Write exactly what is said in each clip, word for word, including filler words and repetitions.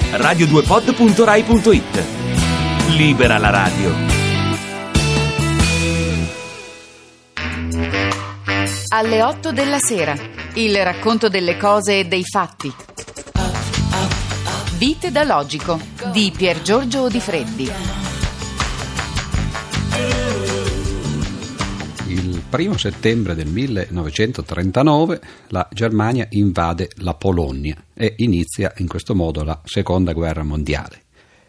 radio due pod punto rai punto it. Libera la radio. Alle otto della sera, il racconto delle cose e dei fatti. Vite da Logico di Piergiorgio Odifreddi. Il primo settembre del millenovecentotrentanove la Germania invade la Polonia e inizia in questo modo la seconda guerra mondiale.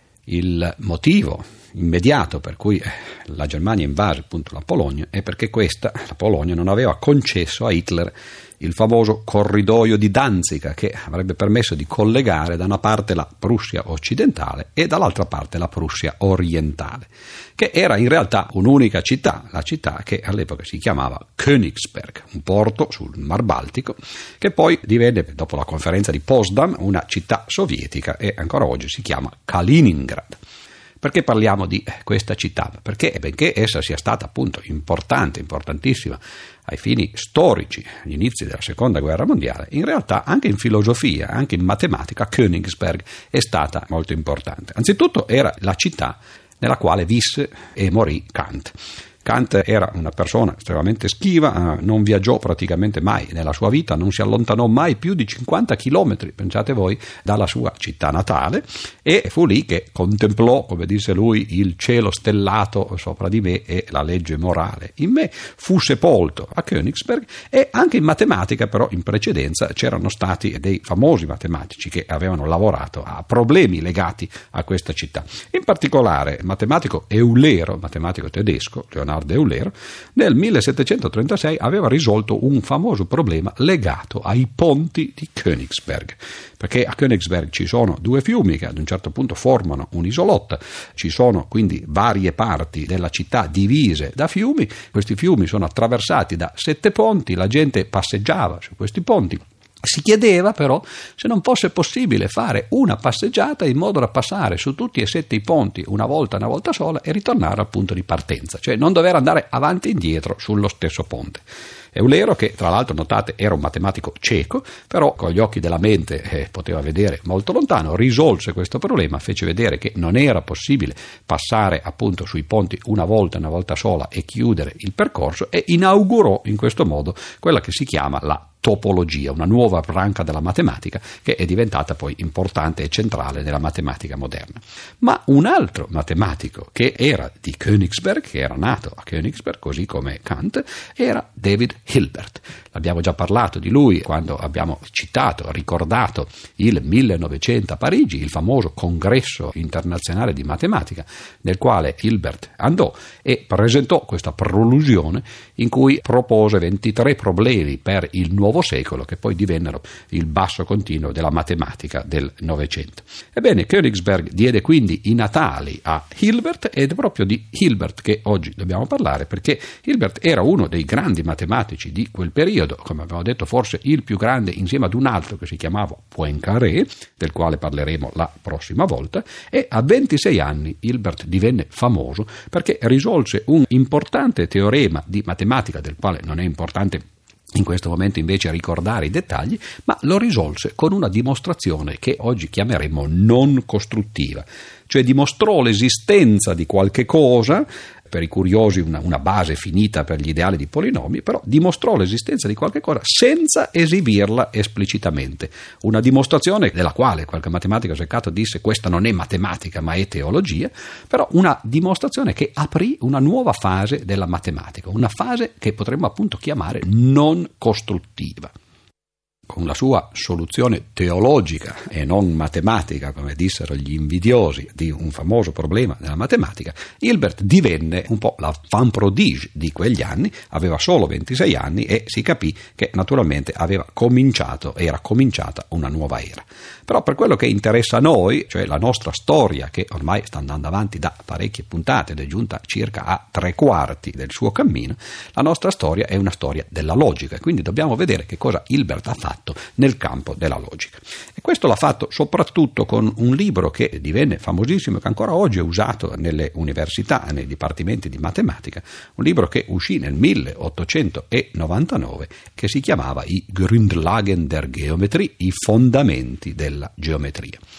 Il motivo immediato per cui la Germania invase appunto la Polonia è perché questa, la Polonia, non aveva concesso a Hitler il famoso corridoio di Danzica, che avrebbe permesso di collegare da una parte la Prussia occidentale e dall'altra parte la Prussia orientale, che era in realtà un'unica città, la città che all'epoca si chiamava Königsberg, un porto sul Mar Baltico, che poi divenne, dopo la conferenza di Potsdam, una città sovietica e ancora oggi si chiama Kaliningrad. Perché parliamo di questa città? Perché, benché essa sia stata appunto importante, importantissima ai fini storici, agli inizi della seconda guerra mondiale, in realtà anche in filosofia, anche in matematica, Königsberg è stata molto importante. Anzitutto era la città nella quale visse e morì Kant. Kant era una persona estremamente schiva, non viaggiò praticamente mai nella sua vita, non si allontanò mai più di cinquanta chilometri, pensate voi, dalla sua città natale, e fu lì che contemplò, come disse lui, il cielo stellato sopra di me e la legge morale in me. Fu sepolto a Königsberg e anche in matematica, però in precedenza c'erano stati dei famosi matematici che avevano lavorato a problemi legati a questa città. In particolare il matematico Eulero, matematico tedesco, Leonardo Eulero, nel millesettecentotrentasei aveva risolto un famoso problema legato ai ponti di Königsberg, perché a Königsberg ci sono due fiumi che ad un certo punto formano un'isolotta, ci sono quindi varie parti della città divise da fiumi, questi fiumi sono attraversati da sette ponti, la gente passeggiava su questi ponti. Si chiedeva però se non fosse possibile fare una passeggiata in modo da passare su tutti e sette i ponti una volta, una volta sola e ritornare al punto di partenza, cioè non dover andare avanti e indietro sullo stesso ponte. Eulero, che tra l'altro notate era un matematico cieco, però con gli occhi della mente eh, poteva vedere molto lontano, risolse questo problema, fece vedere che non era possibile passare appunto sui ponti una volta, una volta sola e chiudere il percorso, e inaugurò in questo modo quella che si chiama la topologia, una nuova branca della matematica che è diventata poi importante e centrale nella matematica moderna. Ma un altro matematico che era di Königsberg, che era nato a Königsberg così come Kant, era David Hilbert. L'abbiamo già parlato di lui quando abbiamo citato, ricordato il millenovecento a Parigi, il famoso congresso internazionale di matematica nel quale Hilbert andò e presentò questa prolusione in cui propose ventitré problemi per il nuovo secolo, che poi divennero il basso continuo della matematica del Novecento. Ebbene, Königsberg diede quindi i natali a Hilbert, ed è proprio di Hilbert che oggi dobbiamo parlare, perché Hilbert era uno dei grandi matematici di quel periodo, come abbiamo detto forse il più grande insieme ad un altro che si chiamava Poincaré, del quale parleremo la prossima volta, e a ventisei anni Hilbert divenne famoso perché risolse un importante teorema di matematica del quale non è importante in questo momento invece ricordare i dettagli, ma lo risolse con una dimostrazione che oggi chiameremo non costruttiva, cioè dimostrò l'esistenza di qualche cosa, per i curiosi una, una base finita per gli ideali di polinomi, però dimostrò l'esistenza di qualche cosa senza esibirla esplicitamente. Una dimostrazione della quale qualche matematico seccato disse questa non è matematica ma è teologia, però una dimostrazione che aprì una nuova fase della matematica, una fase che potremmo appunto chiamare non costruttiva. Con la sua soluzione teologica e non matematica, come dissero gli invidiosi di un famoso problema della matematica, Hilbert divenne un po' la fan prodige di quegli anni, aveva solo ventisei anni e si capì che naturalmente aveva cominciato, era cominciata una nuova era. Però per quello che interessa a noi, cioè la nostra storia, che ormai sta andando avanti da parecchie puntate ed è giunta circa a tre quarti del suo cammino, la nostra storia è una storia della logica, e quindi dobbiamo vedere che cosa Hilbert ha fatto nel campo della logica. E questo l'ha fatto soprattutto con un libro che divenne famosissimo e che ancora oggi è usato nelle università, nei dipartimenti di matematica, un libro che uscì nel milleottocentonovantanove che si chiamava I Grundlagen der Geometrie, i fondamenti della geometria.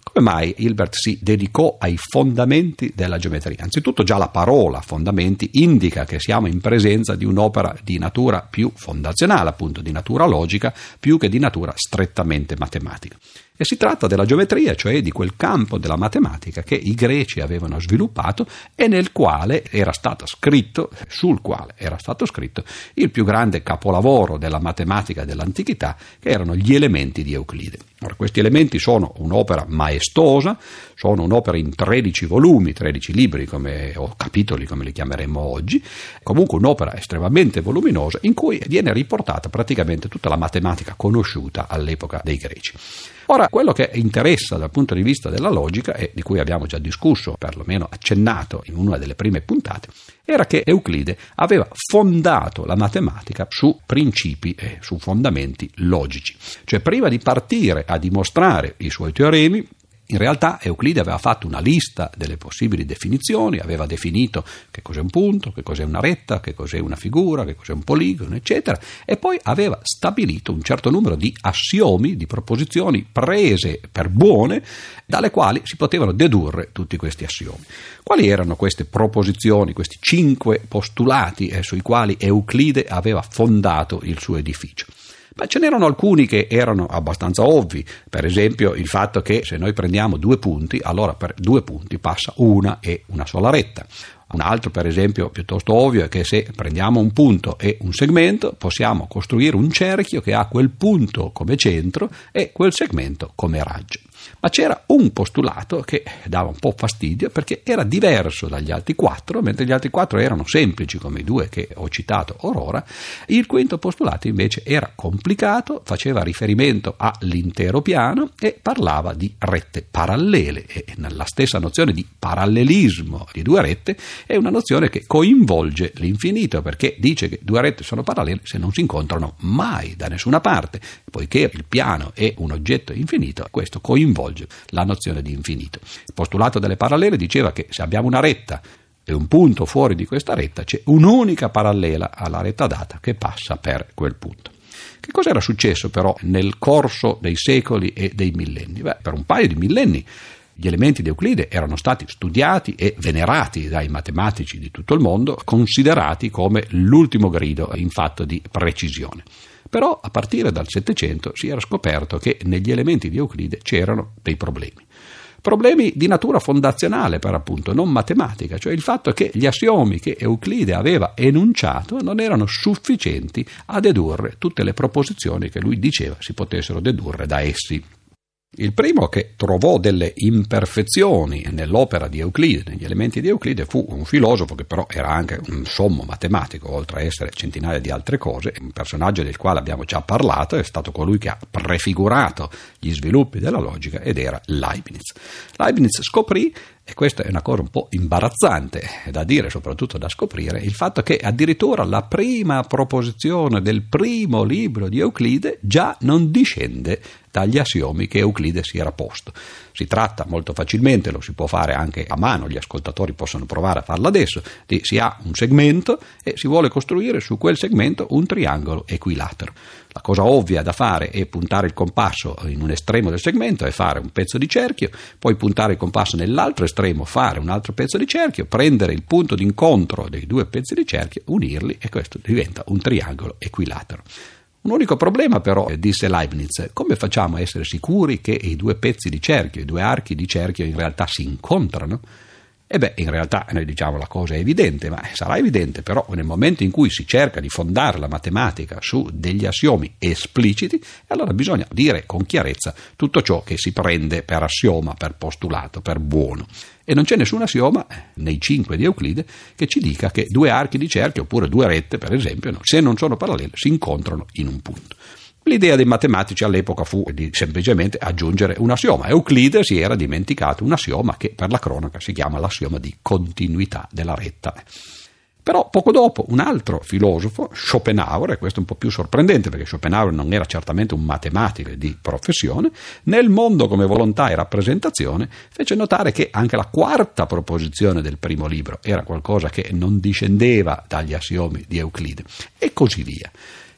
Come mai Hilbert si dedicò ai fondamenti della geometria? Anzitutto già la parola fondamenti indica che siamo in presenza di un'opera di natura più fondazionale, appunto di natura logica, più che di natura strettamente matematica. E si tratta della geometria, cioè di quel campo della matematica che i greci avevano sviluppato e nel quale era stato scritto, sul quale era stato scritto il più grande capolavoro della matematica dell'antichità, che erano gli elementi di Euclide. Ora, questi elementi sono un'opera maestosa, sono un'opera in tredici volumi, tredici libri come, o capitoli come li chiameremmo oggi, comunque un'opera estremamente voluminosa in cui viene riportata praticamente tutta la matematica conosciuta all'epoca dei greci. Ora, quello che interessa dal punto di vista della logica, e di cui abbiamo già discusso, perlomeno accennato in una delle prime puntate, era che Euclide aveva fondato la matematica su principi e su fondamenti logici. Cioè, prima di partire a dimostrare i suoi teoremi, in realtà Euclide aveva fatto una lista delle possibili definizioni, aveva definito che cos'è un punto, che cos'è una retta, che cos'è una figura, che cos'è un poligono, eccetera, e poi aveva stabilito un certo numero di assiomi, di proposizioni prese per buone, dalle quali si potevano dedurre tutti questi assiomi. Quali erano queste proposizioni, questi cinque postulati eh, sui quali Euclide aveva fondato il suo edificio? Ma ce n'erano alcuni che erano abbastanza ovvi, per esempio il fatto che se noi prendiamo due punti, allora per due punti passa una e una sola retta. Un altro, per esempio, piuttosto ovvio è che se prendiamo un punto e un segmento possiamo costruire un cerchio che ha quel punto come centro e quel segmento come raggio. Ma c'era un postulato che dava un po' fastidio perché era diverso dagli altri quattro, mentre gli altri quattro erano semplici come i due che ho citato orora. Il quinto postulato invece era complicato, faceva riferimento all'intero piano e parlava di rette parallele, e nella stessa nozione di parallelismo di due rette è una nozione che coinvolge l'infinito, perché dice che due rette sono parallele se non si incontrano mai da nessuna parte. Poiché il piano è un oggetto infinito, questo coinvolge la nozione di infinito. Il postulato delle parallele diceva che se abbiamo una retta e un punto fuori di questa retta, c'è un'unica parallela alla retta data che passa per quel punto. Che cosa era successo però nel corso dei secoli e dei millenni? Beh, per un paio di millenni gli elementi di Euclide erano stati studiati e venerati dai matematici di tutto il mondo, considerati come l'ultimo grido in fatto di precisione. Però a partire dal Settecento si era scoperto che negli elementi di Euclide c'erano dei problemi. Problemi di natura fondazionale, per appunto, non matematica, cioè il fatto che gli assiomi che Euclide aveva enunciato non erano sufficienti a dedurre tutte le proposizioni che lui diceva si potessero dedurre da essi. Il primo che trovò delle imperfezioni nell'opera di Euclide, negli elementi di Euclide, fu un filosofo che però era anche un sommo matematico, oltre a essere centinaia di altre cose, un personaggio del quale abbiamo già parlato, è stato colui che ha prefigurato gli sviluppi della logica, ed era Leibniz. Leibniz scoprì, e questa è una cosa un po' imbarazzante da dire, soprattutto da scoprire, il fatto che addirittura la prima proposizione del primo libro di Euclide già non discende dagli assiomi che Euclide si era posto. Si tratta molto facilmente, lo si può fare anche a mano, gli ascoltatori possono provare a farlo adesso, di si ha un segmento e si vuole costruire su quel segmento un triangolo equilatero. La cosa ovvia da fare è puntare il compasso in un estremo del segmento e fare un pezzo di cerchio, poi puntare il compasso nell'altro estremo, fare un altro pezzo di cerchio, prendere il punto d'incontro dei due pezzi di cerchio, unirli, e questo diventa un triangolo equilatero. Un unico problema però, disse Leibniz: come facciamo a essere sicuri che i due pezzi di cerchio, i due archi di cerchio in realtà si incontrano? E beh, in realtà noi diciamo la cosa è evidente, ma sarà evidente però nel momento in cui si cerca di fondare la matematica su degli assiomi espliciti, allora bisogna dire con chiarezza tutto ciò che si prende per assioma, per postulato, per buono. E non c'è nessun assioma nei cinque di Euclide che ci dica che due archi di cerchio oppure due rette, per esempio, se non sono parallele, si incontrano in un punto. L'idea dei matematici all'epoca fu di semplicemente aggiungere un assioma. Euclide si era dimenticato un assioma che per la cronaca si chiama l'assioma di continuità della retta. Però poco dopo un altro filosofo, Schopenhauer, e questo è un po' più sorprendente perché Schopenhauer non era certamente un matematico di professione, nel mondo come volontà e rappresentazione fece notare che anche la quarta proposizione del primo libro era qualcosa che non discendeva dagli assiomi di Euclide, e così via.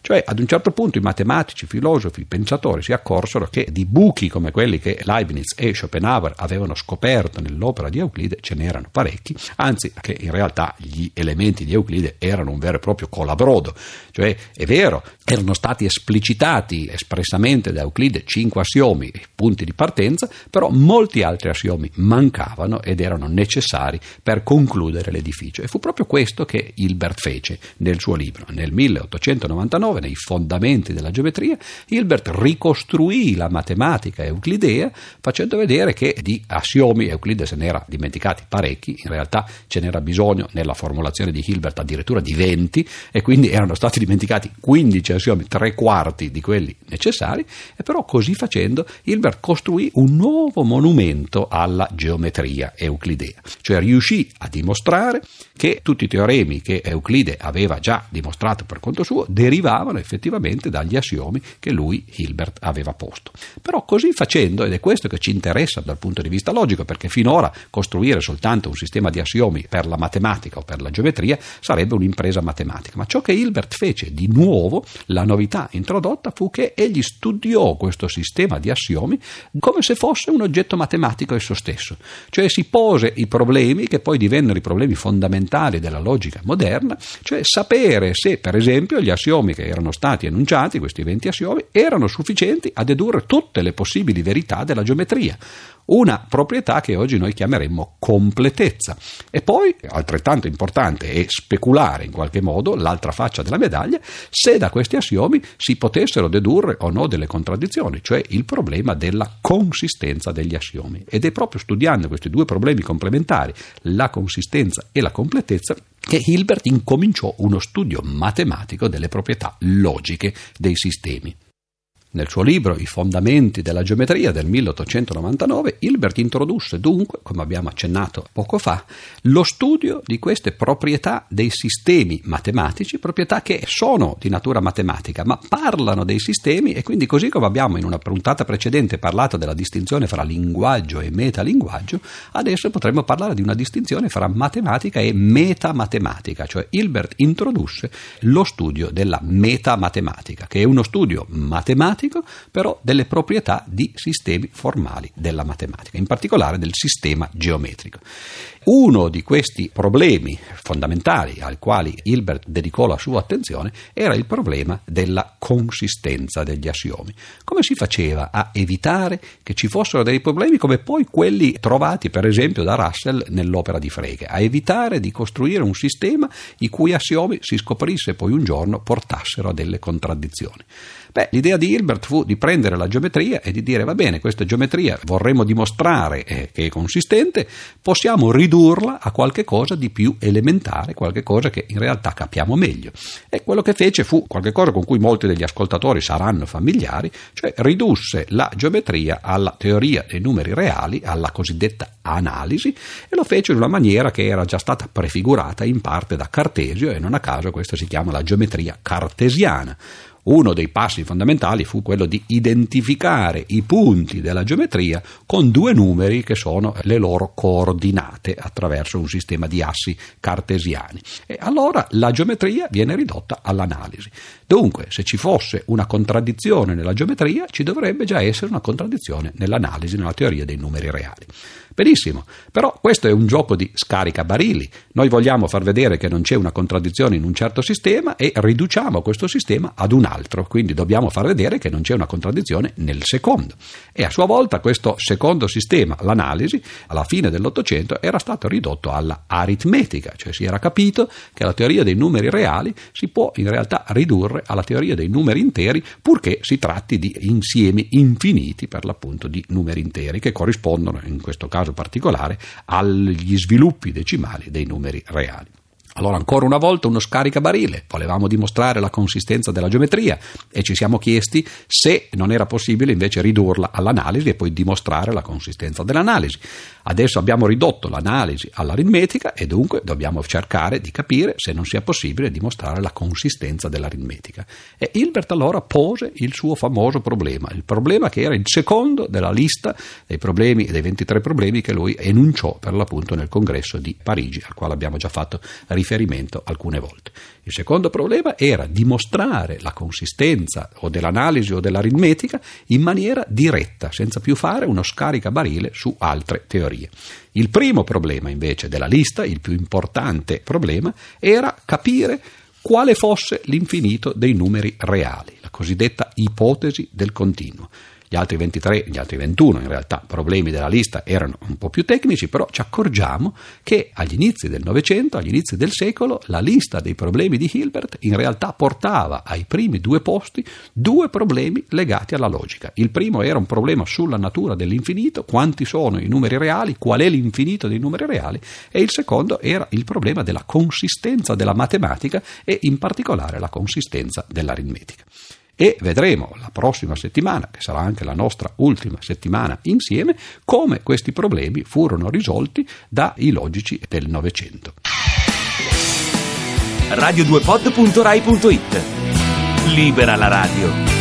Cioè, ad un certo punto i matematici, filosofi, i pensatori si accorsero che di buchi come quelli che Leibniz e Schopenhauer avevano scoperto nell'opera di Euclide ce n'erano parecchi, anzi che in realtà gli elementi di Euclide erano un vero e proprio colabrodo. Cioè, è vero, erano stati esplicitati espressamente da Euclide cinque assiomi, punti di partenza, però molti altri assiomi mancavano ed erano necessari per concludere l'edificio. E fu proprio questo che Hilbert fece nel suo libro. Nel milleottocentonovantanove, nei Fondamenti della geometria, Hilbert ricostruì la matematica euclidea facendo vedere che di assiomi Euclide se n'era dimenticati parecchi, in realtà ce n'era bisogno nella formulazione di Hilbert addirittura di venti, e quindi erano stati dimenticati quindici assiomi, tre quarti di quelli necessari, e però così facendo Hilbert costruì un nuovo monumento alla geometria euclidea, cioè riuscì a dimostrare che tutti i teoremi che Euclide aveva già dimostrato per conto suo derivavano effettivamente dagli assiomi che lui, Hilbert, aveva posto. Però così facendo, ed è questo che ci interessa dal punto di vista logico, perché finora costruire soltanto un sistema di assiomi per la matematica o per la geometria sarebbe un'impresa matematica, ma ciò che Hilbert fece di nuovo, la novità introdotta, fu che egli studiò questo sistema di assiomi come se fosse un oggetto matematico esso stesso, cioè si pose i problemi che poi divennero i problemi fondamentali della logica moderna, cioè sapere se per esempio gli assiomi che erano stati enunciati, questi venti assiomi, erano sufficienti a dedurre tutte le possibili verità della geometria, una proprietà che oggi noi chiameremmo completezza. E poi, altrettanto importante è speculare in qualche modo, l'altra faccia della medaglia, se da questi assiomi si potessero dedurre o no delle contraddizioni, cioè il problema della consistenza degli assiomi. Ed è proprio studiando questi due problemi complementari, la consistenza e la completezza, che Hilbert incominciò uno studio matematico delle proprietà logiche dei sistemi. Nel suo libro I Fondamenti della geometria del milleottocentonovantanove, Hilbert introdusse dunque, come abbiamo accennato poco fa, lo studio di queste proprietà dei sistemi matematici, proprietà che sono di natura matematica, ma parlano dei sistemi, e quindi, così come abbiamo in una puntata precedente parlato della distinzione fra linguaggio e metalinguaggio, adesso potremmo parlare di una distinzione fra matematica e metamatematica, cioè Hilbert introdusse lo studio della metamatematica, che è uno studio matematico però delle proprietà di sistemi formali della matematica, in particolare del sistema geometrico. Uno di questi problemi fondamentali ai quali Hilbert dedicò la sua attenzione era il problema della consistenza degli assiomi. Come si faceva a evitare che ci fossero dei problemi come poi quelli trovati per esempio da Russell nell'opera di Frege, a evitare di costruire un sistema i cui assiomi si scoprisse poi un giorno portassero a delle contraddizioni? Beh, l'idea di Hilbert fu di prendere la geometria e di dire: va bene, questa geometria vorremmo dimostrare eh, che è consistente, possiamo ridurla a qualche cosa di più elementare, qualche cosa che in realtà capiamo meglio. E quello che fece fu qualche cosa con cui molti degli ascoltatori saranno familiari, cioè ridusse la geometria alla teoria dei numeri reali, alla cosiddetta analisi, e lo fece in una maniera che era già stata prefigurata in parte da Cartesio, e non a caso questa si chiama la geometria cartesiana. Uno dei passi fondamentali fu quello di identificare i punti della geometria con due numeri che sono le loro coordinate attraverso un sistema di assi cartesiani. E allora la geometria viene ridotta all'analisi. Dunque, se ci fosse una contraddizione nella geometria, ci dovrebbe già essere una contraddizione nell'analisi, nella teoria dei numeri reali. Benissimo, però questo è un gioco di scaricabarili. Noi vogliamo far vedere che non c'è una contraddizione in un certo sistema e riduciamo questo sistema ad un altro, quindi dobbiamo far vedere che non c'è una contraddizione nel secondo. E a sua volta questo secondo sistema, l'analisi, alla fine dell'Ottocento era stato ridotto alla aritmetica, cioè si era capito che la teoria dei numeri reali si può in realtà ridurre alla teoria dei numeri interi, purché si tratti di insiemi infiniti, per l'appunto, di numeri interi che corrispondono in questo caso particolare agli sviluppi decimali dei numeri reali. Allora, ancora una volta uno scaricabarile. Volevamo dimostrare la consistenza della geometria e ci siamo chiesti se non era possibile invece ridurla all'analisi e poi dimostrare la consistenza dell'analisi. Adesso abbiamo ridotto l'analisi all'aritmetica e dunque dobbiamo cercare di capire se non sia possibile dimostrare la consistenza dell'aritmetica. E Hilbert allora pose il suo famoso problema, il problema che era il secondo della lista dei problemi, dei ventitré problemi che lui enunciò per l'appunto nel congresso di Parigi, al quale abbiamo già fatto riferimento riferimento alcune volte. Il secondo problema era dimostrare la consistenza o dell'analisi o dell'aritmetica in maniera diretta, senza più fare uno scaricabarile su altre teorie. Il primo problema invece della lista, il più importante problema, era capire quale fosse l'infinito dei numeri reali, la cosiddetta ipotesi del continuo. Gli altri ventitré, gli altri ventuno in realtà problemi della lista erano un po' più tecnici, però ci accorgiamo che agli inizi del Novecento, agli inizi del secolo, la lista dei problemi di Hilbert in realtà portava ai primi due posti due problemi legati alla logica. Il primo era un problema sulla natura dell'infinito, quanti sono i numeri reali, qual è l'infinito dei numeri reali, e il secondo era il problema della consistenza della matematica e in particolare la consistenza dell'aritmetica. E vedremo la prossima settimana, che sarà anche la nostra ultima settimana insieme, come questi problemi furono risolti dai logici del Novecento. radio due pod punto rai punto it. Libera la radio.